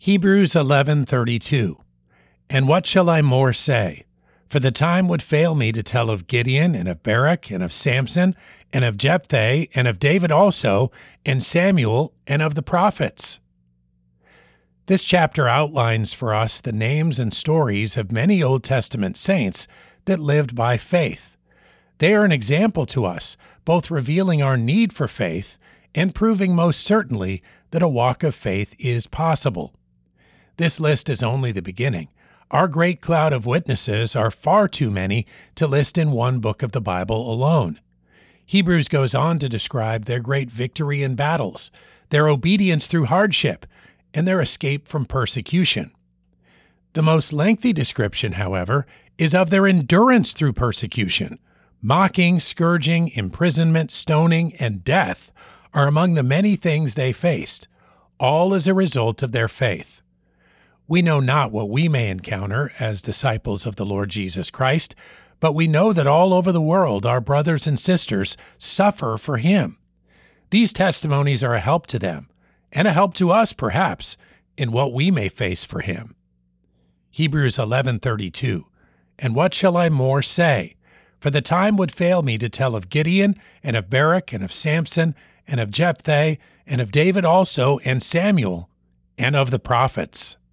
Hebrews 11:32. And what shall I more say? For the time would fail me to tell of Gideon, and of Barak, and of Samson, and of Jephthah, and of David also, and Samuel, and of the prophets. This chapter outlines for us the names and stories of many Old Testament saints that lived by faith. They are an example to us, both revealing our need for faith and proving most certainly that a walk of faith is possible. This list is only the beginning. Our great cloud of witnesses are far too many to list in one book of the Bible alone. Hebrews goes on to describe their great victory in battles, their obedience through hardship, and their escape from persecution. The most lengthy description, however, is of their endurance through persecution. Mocking, scourging, imprisonment, stoning, and death are among the many things they faced, all as a result of their faith. We know not what we may encounter as disciples of the Lord Jesus Christ, but we know that all over the world our brothers and sisters suffer for Him. These testimonies are a help to them, and a help to us, perhaps, in what we may face for Him. Hebrews 11:32. And what shall I more say? For the time would fail me to tell of Gideon, and of Barak, and of Samson, and of Jephthah, and of David also, and Samuel, and of the prophets.